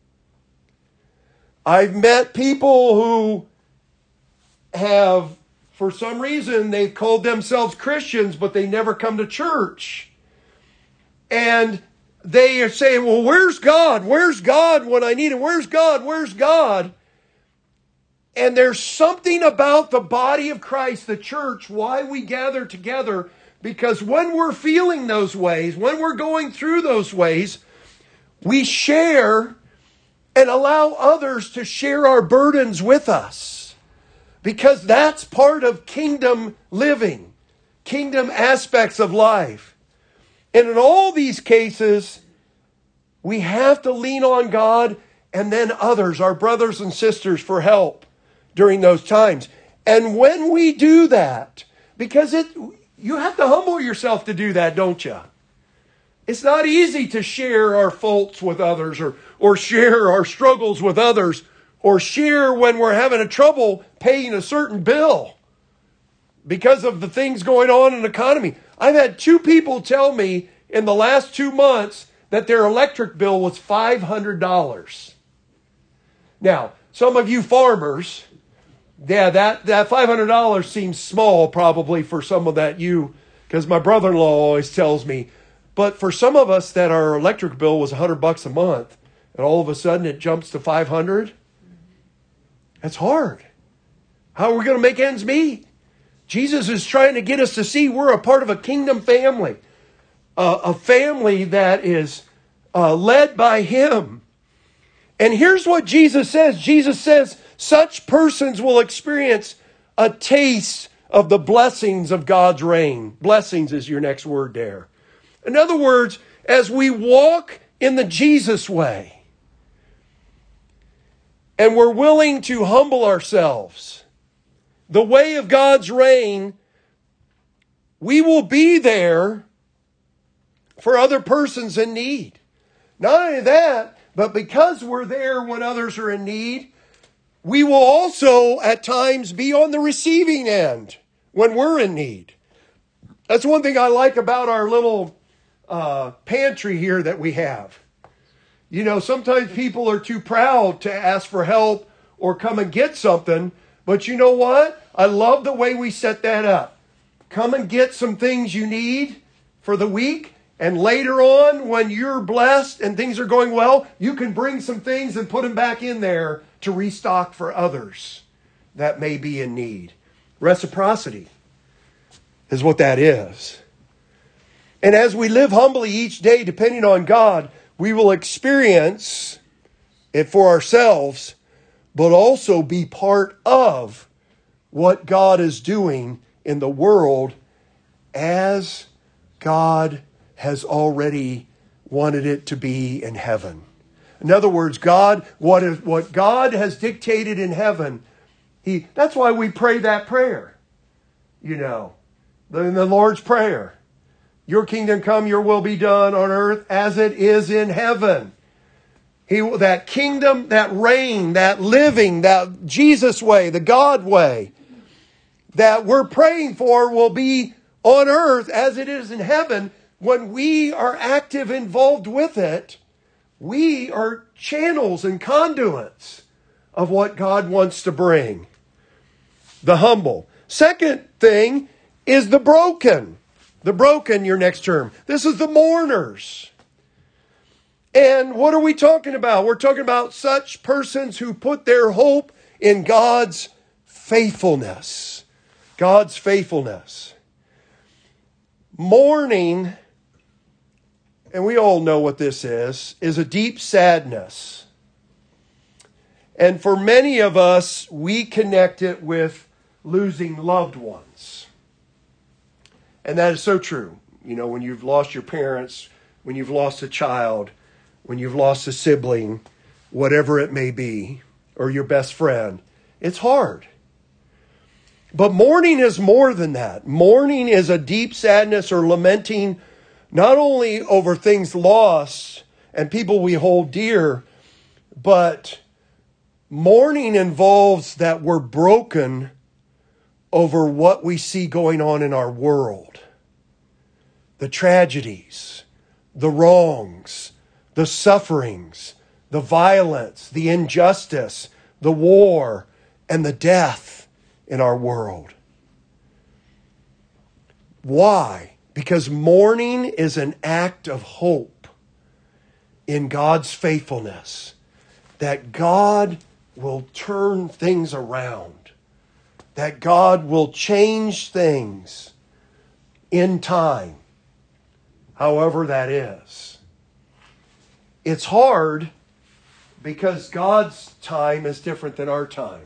Speaker 1: I've met people who have, for some reason, they've called themselves Christians, but they never come to church. And they are saying, well, where's God? Where's God when I need him? Where's God? Where's God? And there's something about the body of Christ, the church, why we gather together, because when we're feeling those ways, when we're going through those ways, we share and allow others to share our burdens with us. Because that's part of kingdom living, kingdom aspects of life. And in all these cases, we have to lean on God and then others, our brothers and sisters, for help during those times. And when we do that, because it, you have to humble yourself to do that, don't you? It's not easy to share our faults with others, or, or share our struggles with others, or share when we're having a trouble paying a certain bill because of the things going on in the economy. I've had two people tell me in the last two months that their electric bill was five hundred dollars. Now, some of you farmers, yeah, that, that five hundred dollars seems small probably for some of that you, because my brother-in-law always tells me, but for some of us that our electric bill was one hundred bucks a month, and all of a sudden it jumps to five hundred, that's hard. How are we going to make ends meet? Jesus is trying to get us to see we're a part of a kingdom family, uh, a family that is uh, led by him. And here's what Jesus says. Jesus says, such persons will experience a taste of the blessings of God's reign. Blessings is your next word there. In other words, as we walk in the Jesus way, and we're willing to humble ourselves, the way of God's reign, we will be there for other persons in need. Not only that, but because we're there when others are in need, we will also at times be on the receiving end when we're in need. That's one thing I like about our little uh, pantry here that we have. You know, sometimes people are too proud to ask for help or come and get something. But you know what? I love the way we set that up. Come and get some things you need for the week. And later on, when you're blessed and things are going well, you can bring some things and put them back in there to restock for others that may be in need. Reciprocity is what that is. And as we live humbly each day, depending on God, we will experience it for ourselves, but also be part of what God is doing in the world as God has already wanted it to be in heaven. In other words, God, what is what God has dictated in heaven, He that's why we pray that prayer. You know, the, the Lord's Prayer. Your kingdom come, your will be done on earth as it is in heaven. He, that kingdom, that reign, that living, that Jesus way, the God way that we're praying for will be on earth as it is in heaven. When we are active, involved with it, we are channels and conduits of what God wants to bring. The humble. Second thing is the broken. The broken, your next term. This is the mourners. And what are we talking about? We're talking about such persons who put their hope in God's faithfulness. God's faithfulness. Mourning, and we all know what this is, is a deep sadness. And for many of us, we connect it with losing loved ones. And that is so true. You know, when you've lost your parents, when you've lost a child, when you've lost a sibling, whatever it may be, or your best friend, it's hard. But mourning is more than that. Mourning is a deep sadness or lamenting not only over things lost and people we hold dear, but mourning involves that we're broken over what we see going on in our world. The tragedies, the wrongs, the sufferings, the violence, the injustice, the war, and the death in our world. Why? Because mourning is an act of hope in God's faithfulness, that God will turn things around, that God will change things in time, however that is. It's hard because God's time is different than our time.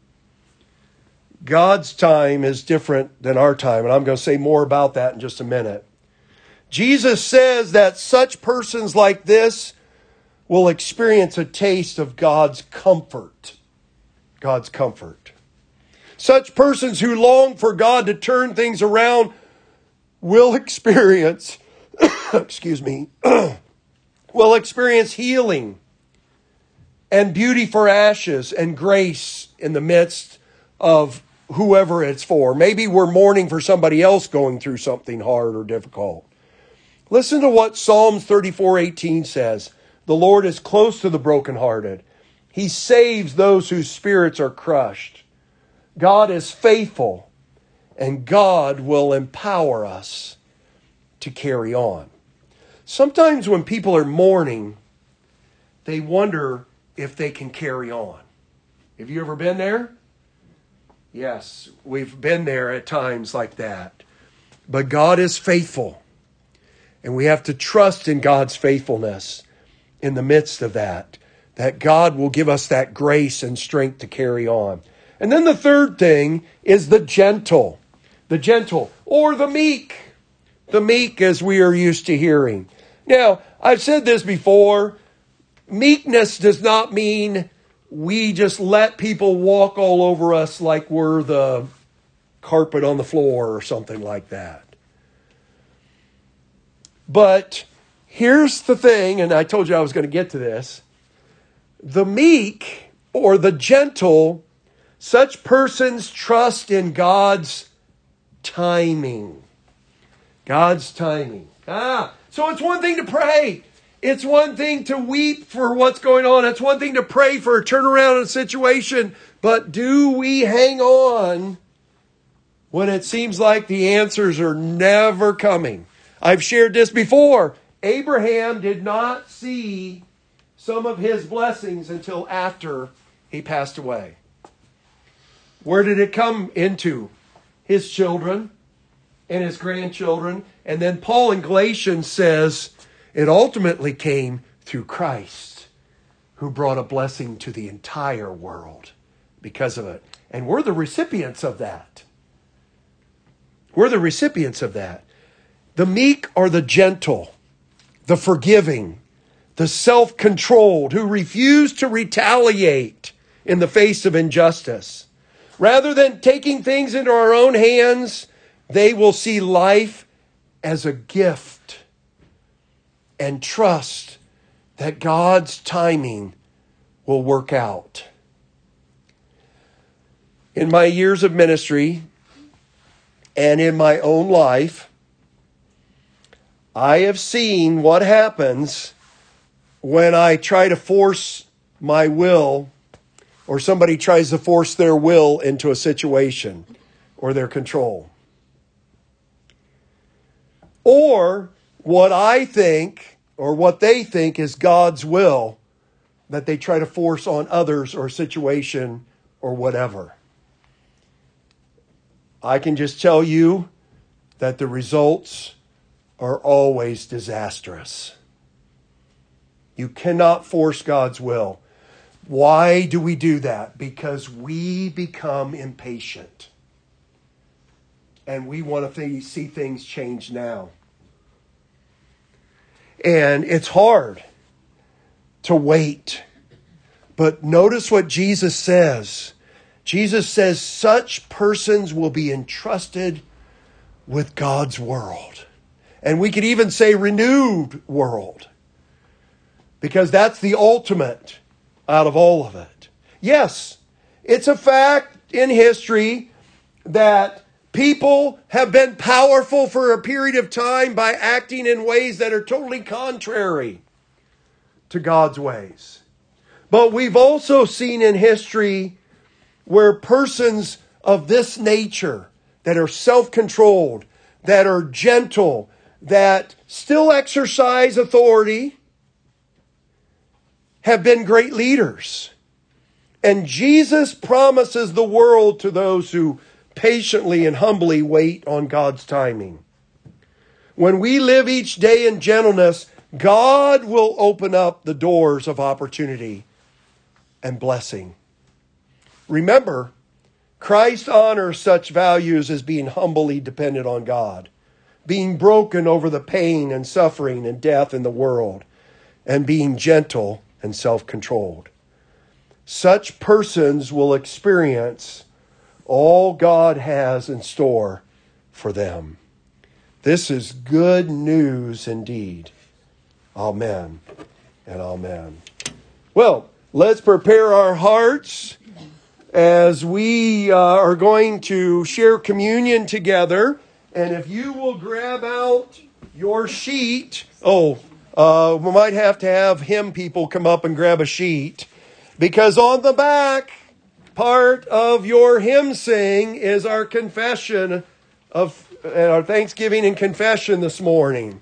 Speaker 1: God's time is different than our time, and I'm going to say more about that in just a minute. Jesus says that such persons like this will experience a taste of God's comfort. God's comfort. Such persons who long for God to turn things around will experience, excuse me, will experience healing and beauty for ashes and grace in the midst of whoever it's for. Maybe we're mourning for somebody else going through something hard or difficult. Listen to what Psalms thirty-four eighteen says. The Lord is close to the brokenhearted. He saves those whose spirits are crushed. God is faithful, and God will empower us to carry on. Sometimes when people are mourning, they wonder if they can carry on. Have you ever been there? Yes, we've been there at times like that. But God is faithful. And we have to trust in God's faithfulness in the midst of that. That God will give us that grace and strength to carry on. And then the third thing is the gentle. The gentle or the meek. The meek, as we are used to hearing. Now, I've said this before. Meekness does not mean we just let people walk all over us like we're the carpet on the floor or something like that. But here's the thing, and I told you I was going to get to this. The meek or the gentle, such persons trust in God's timing. God's timing. Ah, so it's one thing to pray It's one thing to weep for what's going on. It's one thing to pray for a turnaround in a situation. But do we hang on when it seems like the answers are never coming? I've shared this before. Abraham did not see some of his blessings until after he passed away. Where did it come into? His children and his grandchildren. And then Paul in Galatians says it ultimately came through Christ, who brought a blessing to the entire world because of it. And we're the recipients of that. We're the recipients of that. The meek are the gentle, the forgiving, the self-controlled, who refuse to retaliate in the face of injustice. Rather than taking things into our own hands, they will see life as a gift and trust that God's timing will work out. In my years of ministry and in my own life, I have seen what happens when I try to force my will, or somebody tries to force their will into a situation or their control. Or what I think or what they think is God's will that they try to force on others or situation or whatever. I can just tell you that the results are always disastrous. You cannot force God's will. Why do we do that? Because we become impatient. And we want to th- see things change now. And it's hard to wait. But notice what Jesus says. Jesus says such persons will be entrusted with God's world. And we could even say renewed world. Because that's the ultimate out of all of it. Yes, it's a fact in history that people have been powerful for a period of time by acting in ways that are totally contrary to God's ways. But we've also seen in history where persons of this nature that are self-controlled, that are gentle, that still exercise authority, have been great leaders. And Jesus promises the world to those who patiently and humbly wait on God's timing. When we live each day in gentleness, God will open up the doors of opportunity and blessing. Remember, Christ honors such values as being humbly dependent on God, being broken over the pain and suffering and death in the world, and being gentle and self-controlled. Such persons will experience all God has in store for them. This is good news indeed. Amen and amen. Well, let's prepare our hearts as we uh, are going to share communion together. And if you will grab out your sheet, oh, Uh, we might have to have hymn people come up and grab a sheet, because on the back part of your hymn sing is our confession of and our Thanksgiving and confession this morning,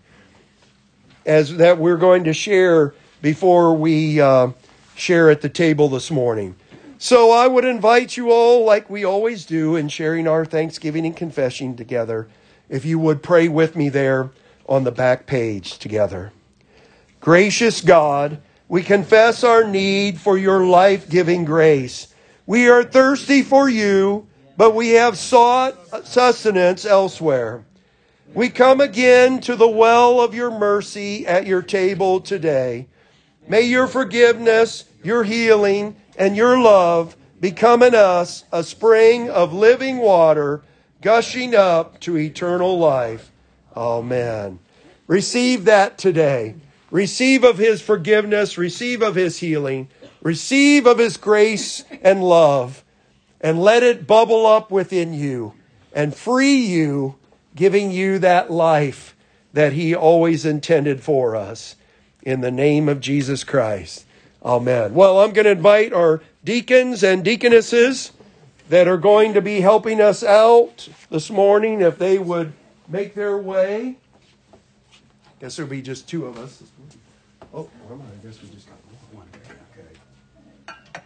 Speaker 1: as that we're going to share before we uh, share at the table this morning. So I would invite you all, like we always do in sharing our Thanksgiving and confession together, if you would pray with me there on the back page together. Gracious God, we confess our need for your life-giving grace. We are thirsty for you, but we have sought sustenance elsewhere. We come again to the well of your mercy at your table today. May your forgiveness, your healing, and your love become in us a spring of living water, gushing up to eternal life. Amen. Receive that today. Receive of his forgiveness, receive of his healing, receive of his grace and love, and let it bubble up within you and free you, giving you that life that he always intended for us. in the name of Jesus Christ. Amen. Well, I'm going to invite our deacons and deaconesses that are going to be helping us out this morning, if they would make their way. Guess there'll be just two of us. Oh, well, I guess we just got one. Okay.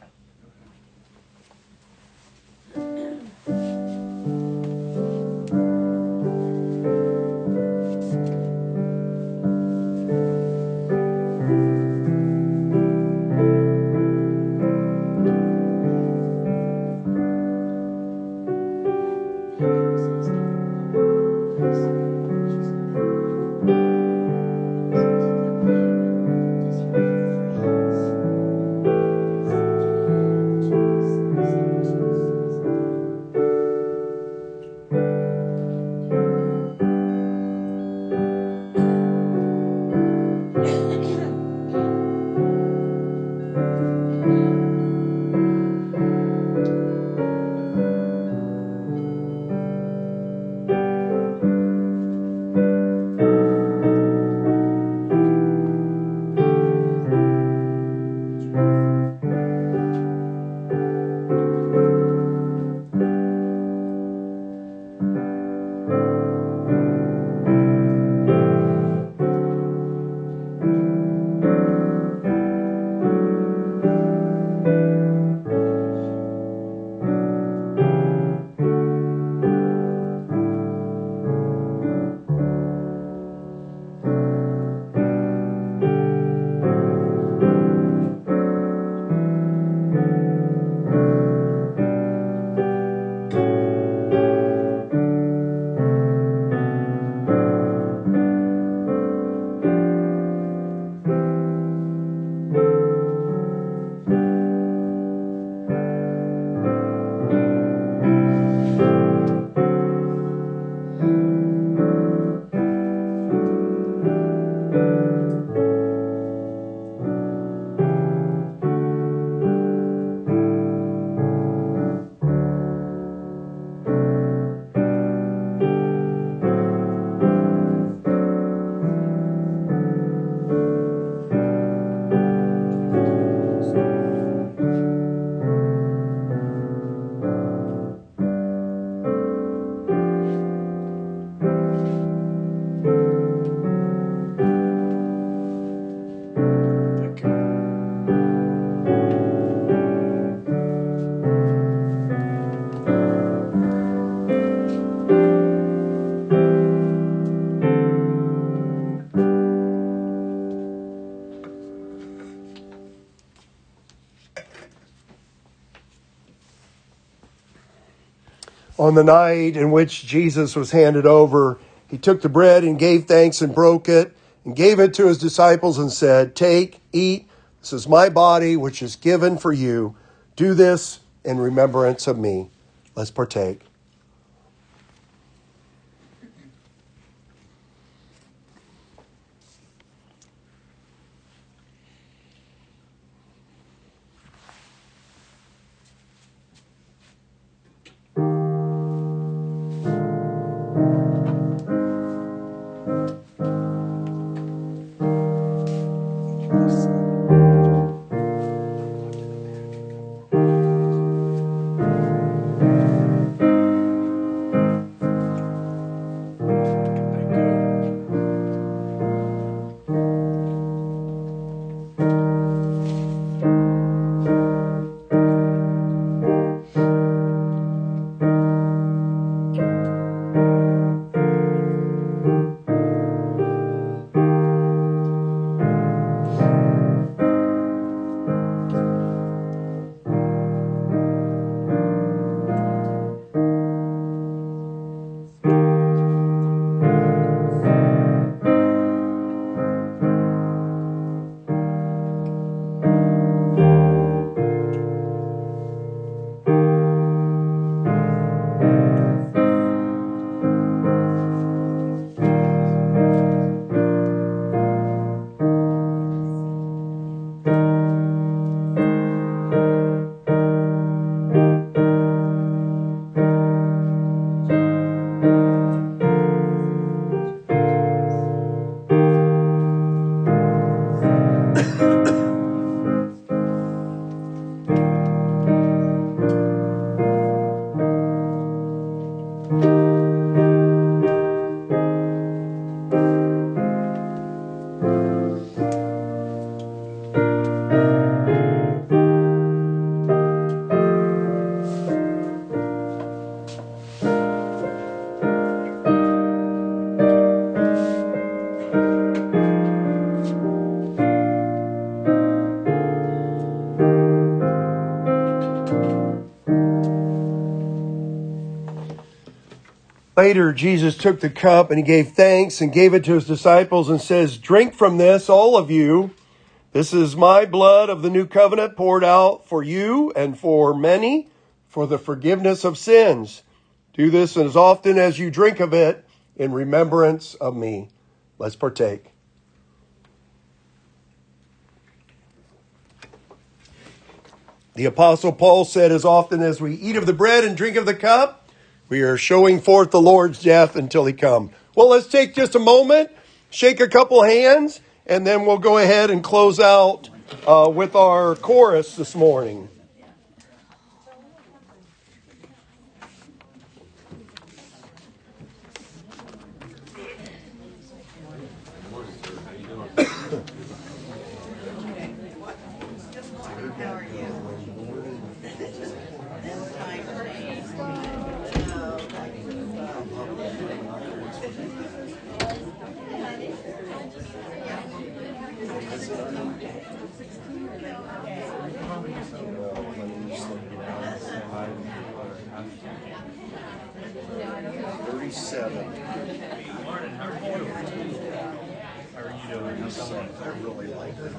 Speaker 1: On the night in which Jesus was handed over, he took the bread and gave thanks and broke it and gave it to his disciples and said, "Take, eat. This is my body, which is given for you. Do this in remembrance of me." Let's partake. Later, Jesus took the cup and he gave thanks and gave it to his disciples and says, "Drink from this, all of you. This is my blood of the new covenant poured out for you and for many for the forgiveness of sins. Do this as often as you drink of it in remembrance of me." Let's partake. The Apostle Paul said, as often as we eat of the bread and drink of the cup, we are showing forth the Lord's death until he come. Well, let's take just a moment, shake a couple hands, and then we'll go ahead and close out uh, with our chorus this morning.
Speaker 10: thirty-seven. How are you doing? I really like it.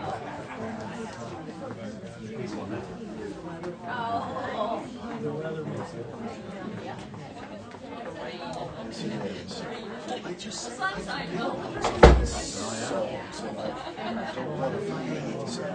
Speaker 10: I just so, so I don't want to forget. So.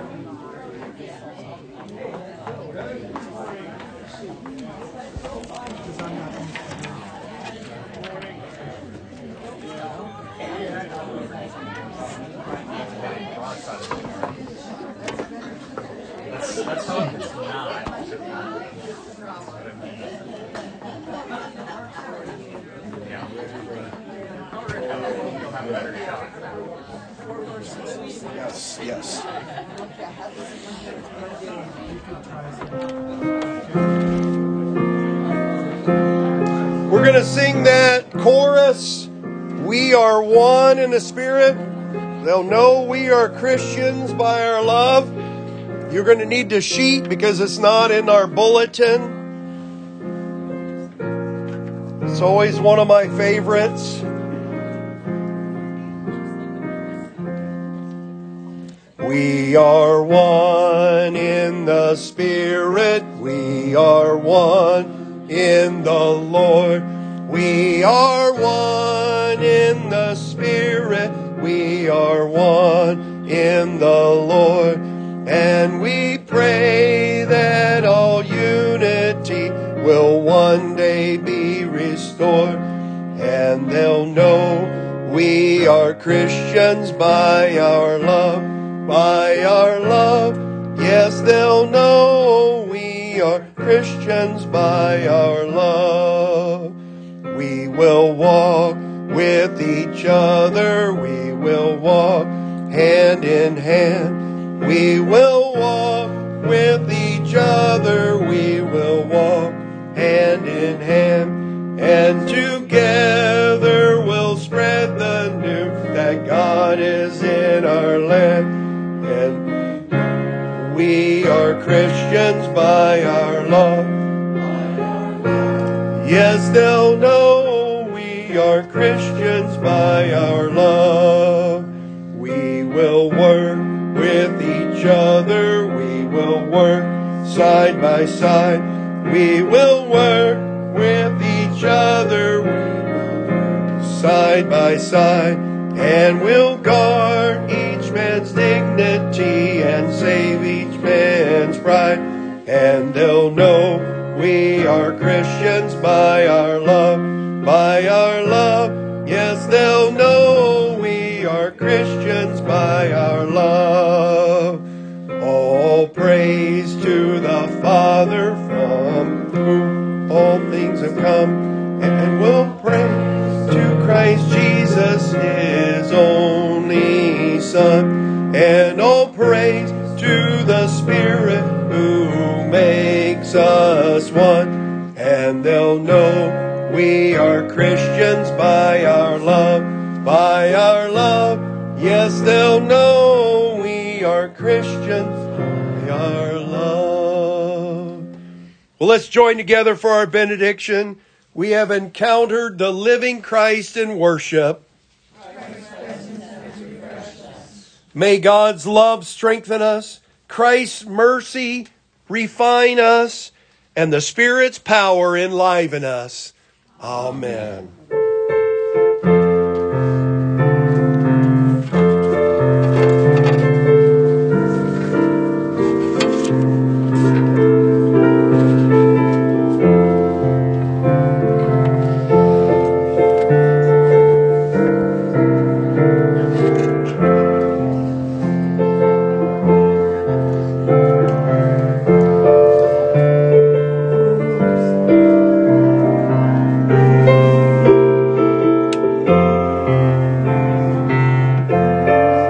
Speaker 10: Let's, let's hope it's not. Yes, yes.
Speaker 1: We're going to sing that chorus, "We are one in the Spirit." They'll know we are Christians by our love. You're going to need the sheet because it's not in our bulletin. It's always one of my favorites. We are one in the Spirit. We are one in the Lord. We are one in the Spirit. We are one in the Lord. And we pray that all unity will one day be restored. And they'll know we are Christians by our love. By our love, yes, they'll know we are Christians by our love. We will walk with each other. We will walk hand in hand. We will walk with each other. We will walk hand in hand. And together we'll spread the news that God is in our land. And we are Christians by our love. Yes, they'll know we are Christians by our love. We will work with each other. We will work side by side. We will work with each other. We will work side by side. And we'll guard each man's dignity and save each man's pride. And they'll know we are Christians by our love, by our love. Yes, they'll know we are Christians by our love. All praise to the Father from whom all things have come. And we'll praise to Christ Jesus, his only Son. And all praise to the Spirit who makes us one. And they'll know we are Christians by our love, by our love. Yes, they'll know we are Christians by our love. Well, let's join together for our benediction. We have encountered the living Christ in worship. May God's love strengthen us, Christ's mercy refine us, and the Spirit's power enliven us. Amen.